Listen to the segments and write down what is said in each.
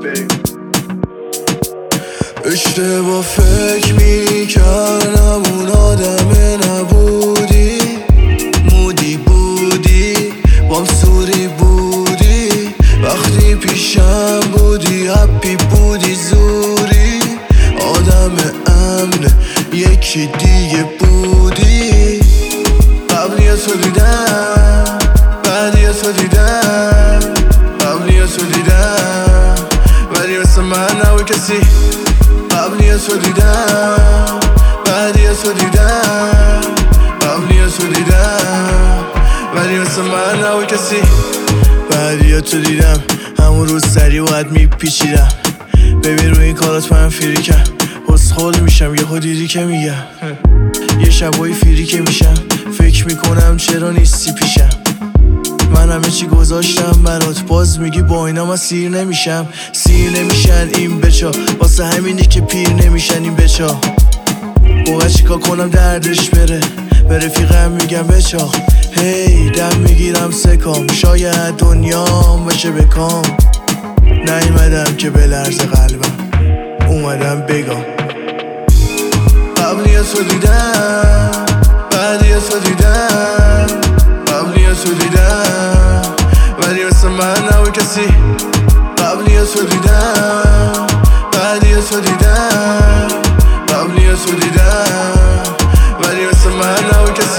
اشتباه فکر میکردم اون آدمه نبودی، مودی بودی بام سوری بودی، وقتی پیشم بودی هپی بودی زوری، آدم امن یکی دیگه بودی. قبلی تو دیدم بعدی تو دیدم، قبلی تو دیدم ولی مثل من نبود کسی. قبلی تو دیدم بعدی تو دیدم، قبلی تو دیدم ولی مثل من نبود کسی. بعدی تو دیدم همون روز سری باید میپیچیدم، ببین روی این کارات من فریکم، حسخول میشم یهو دیدی که میگم، یه شبایی فیری که میشم فکر میکنم چرا نیستی پیشم. من همه چی گذاشتم برات، باز میگی با اینا من سیر نمیشم. سیر نمیشن این بچا، واسه همینی که پیر نمیشن این بچا. موقع چیکار کنم دردش بره، به رفیقم میگم بچا. هی دم میگیرم سکام، شاید دنیام باشه بکام. نیومدم که بلرزه قلبم، اومدم بگم. قبلی تو دیدم بعدی تو دیدم، قبلی تو دیدم ولی مثل من نبود کسی. قبلی تو دیدم بعدی تو دیدم، قبلی تو دیدم ولی مثل من نبود کسی.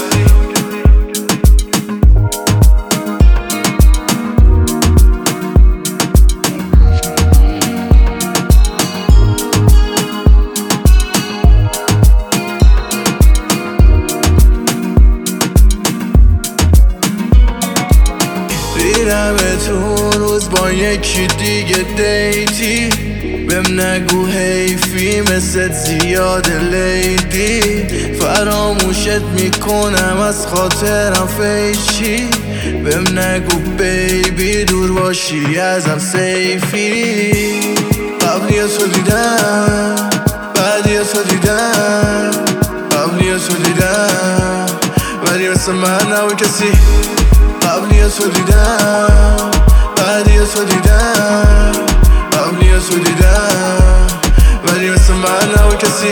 دیدمتون روز با یکی دیگه دیتی، بهم نگو حیفی مثل زیاد لیدی، فراموشت میکنم از خاطرم فیچی. بهم نگو بیبی دور باشی ازم سیفی. قبلی تو دیدم بعدی تو دیدم، قبلی تو دیدم ولی مثل من نبود کسی. قبلی تو دیدم بعدی تو دیدم، قبلی تو دیدم ولی مثل من نبود کسی.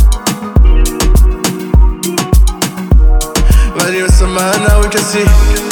ولی مثل من نبود کسی.